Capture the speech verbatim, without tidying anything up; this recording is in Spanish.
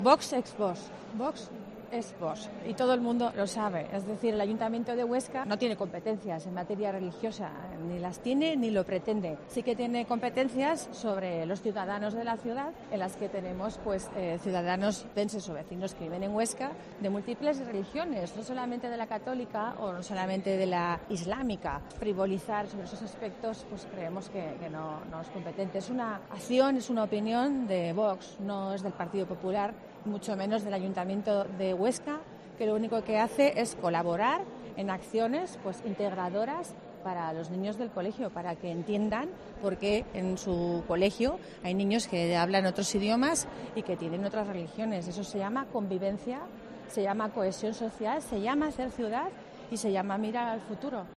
Vox ex Vox. Vox es Vox y todo el mundo lo sabe. Es decir, el Ayuntamiento de Huesca no tiene competencias en materia religiosa, ni las tiene ni lo pretende. Sí que tiene competencias sobre los ciudadanos de la ciudad, en las que tenemos pues eh, ciudadanos denses o vecinos que viven en Huesca de múltiples religiones, no solamente de la católica o no solamente de la islámica. Frivolizar sobre esos aspectos pues creemos que, que no, no es competente. Es una acción, es una opinión de Vox, no es del Partido Popular, mucho menos del Ayuntamiento de Huesca, que lo único que hace es colaborar en acciones pues integradoras para los niños del colegio, para que entiendan por qué en su colegio hay niños que hablan otros idiomas y que tienen otras religiones. Eso se llama convivencia, se llama cohesión social, se llama hacer ciudad y se llama mirar al futuro.